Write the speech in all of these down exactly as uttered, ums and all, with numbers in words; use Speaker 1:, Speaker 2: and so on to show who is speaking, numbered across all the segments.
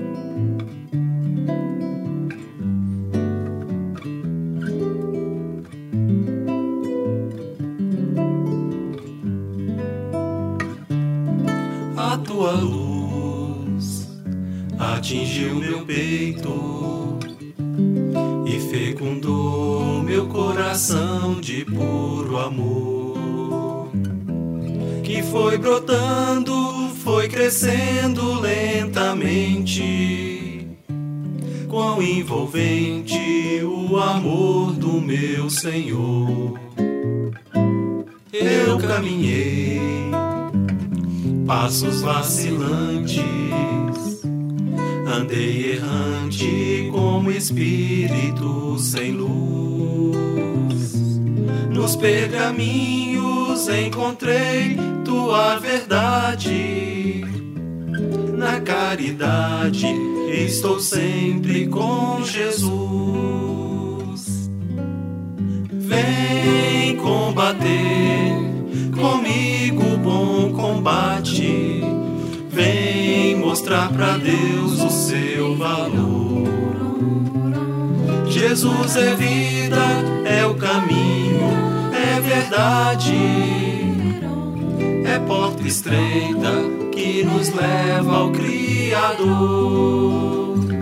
Speaker 1: A tua luz atingiu meu peito e fecundou meu coração de puro amor, que foi brotando, foi crescendo lentamente. Quão envolvente o amor do meu Senhor. Eu caminhei passos vacilantes, andei errante como espírito sem luz. Nos pergaminhos encontrei tua verdade, na caridade estou sempre com Jesus. Vem combater comigo o bom combate, vem mostrar pra Deus o seu valor. Jesus é vida, é o caminho, é verdade, é porta estreita que nos leva ao Criador.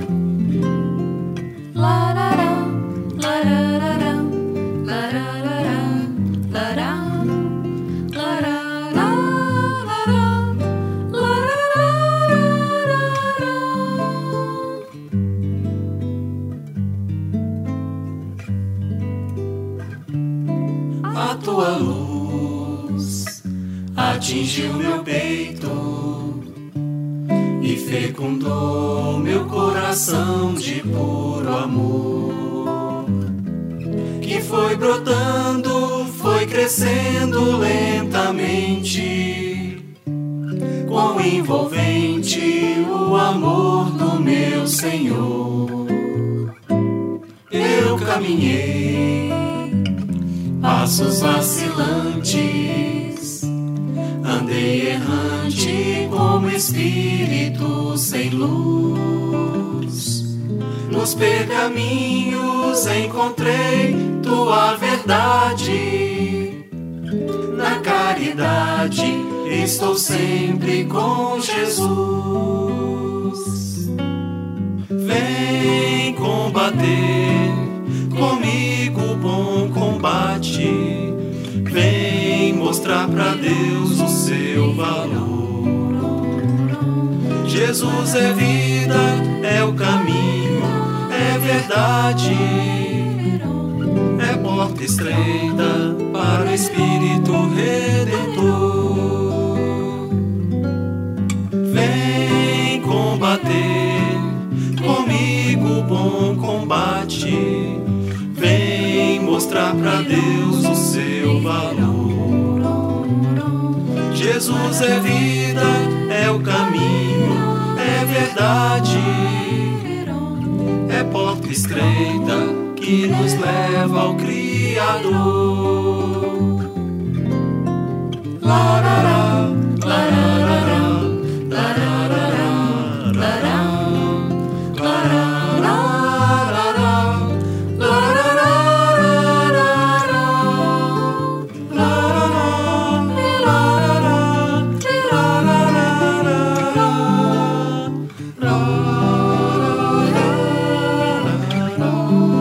Speaker 1: A tua luz atingiu meu peito e fecundou meu coração de puro amor, que foi brotando, foi crescendo lentamente. Quão envolvente o amor do meu Senhor. Eu caminhei passos vacilantes, andei errante como espírito sem luz. Nos pergaminhos encontrei tua verdade, na caridade estou sempre com Jesus. Vem combater comigo o bom combate, vem mostrar pra Deus o seu valor. Jesus é vida, é o caminho, é verdade, é porta estreita para o Espírito Redentor. Vem combater comigo o bom combate, vem mostrar pra Deus o seu valor. Jesus é vida, é o caminho, é verdade, é porta estreita que nos leva ao Criador. Larará, larará, larará, larará, larará, larará.